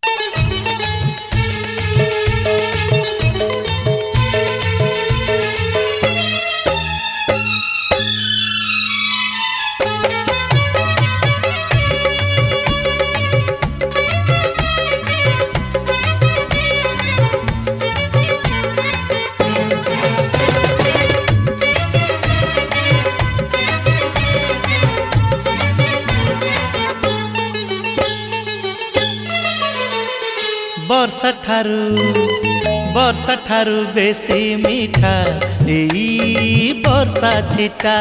वर्षा ठारू बेसी मीठा एई वर्षा छिटा।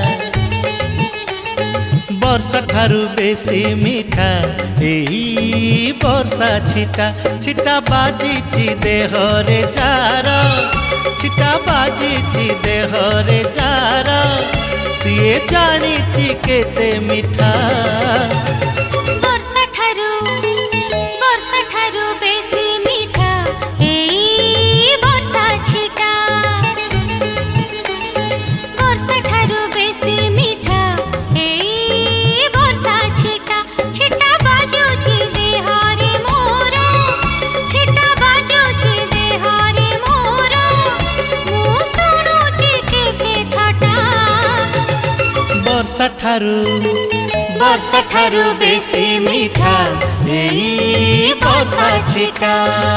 वर्षा ठारू बेसी मीठा एई वर्षा छिटा। छिटा बाजिछि देहरे जार, छिटा बाजिछि देहरे जार, सिए जानिछि केते मिठा। वर्षा ठारू बेसी मीठा एई वर्षा छिटा।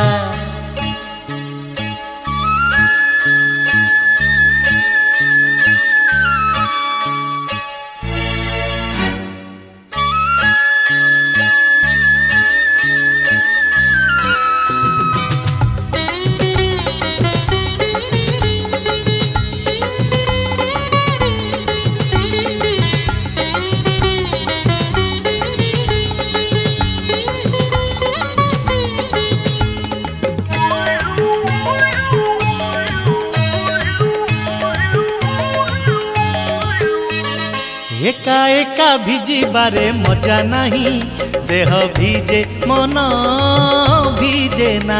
एका एका भिजिबारे मजा नहीं, देह भिजे मन भिजे ना।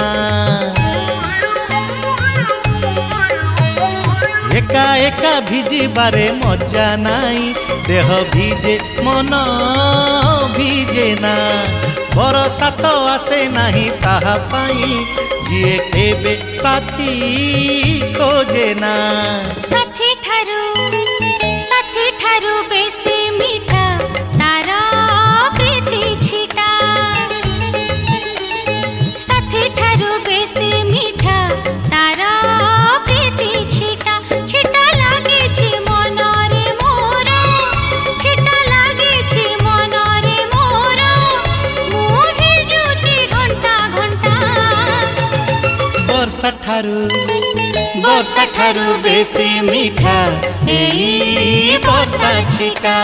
एका एका भिजिबारे मजा नहीं, देह भिजे मन भिजे ना। बरसा तो आसे नहीं ताहा पाई, जिए केबे साथी खोजे ना। साथी ठारू बेसी मीठा तारा प्रीति छिटा। साथी ठारू बेसी मीठा तारा प्रीति छिटा। छिटा लागिछि मनरे मोर, छिटा लागिछि मनरे मोर, मु भिजुछि घंटा घंटा। वर्षा ठारू बेसी मीठा एई वर्षा छिटा।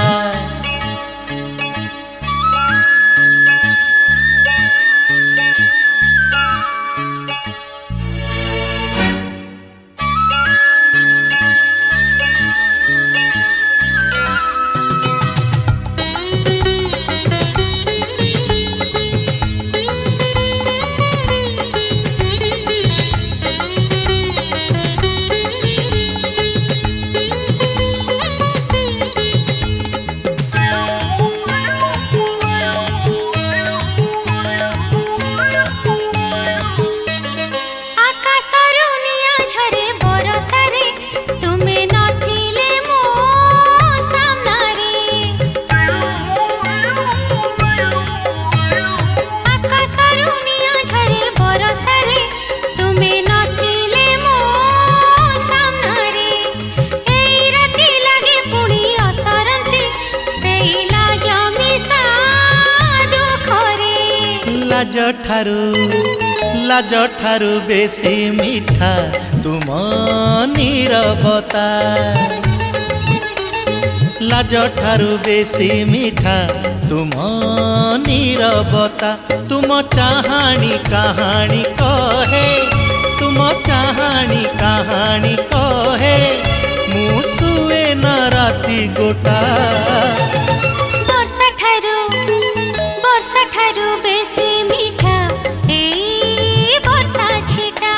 लाज ठारू बेसी मीठा तुम नीरवता। लाज ठारू बेसी मीठा तुम नीरवता। तुम चाहाणी कहानी कहे, तुम चाहाणी कहानी कहे, मु सुए न राति गोटा। वर्षा ठारू बेसी मीठा एई वर्षा छिटा।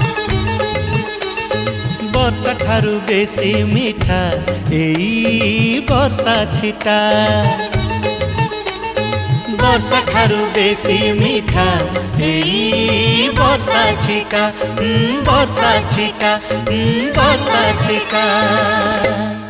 वर्षा ठारू बेसी मीठा एई वर्षा छिटा। ବର୍ଷା ଠାରୁ ବେଶୀ ମିଠା ଏଇ ବର୍ଷା ଛିକା ବର୍ଷା ଛିକା ବର୍ଷା ଛିକା।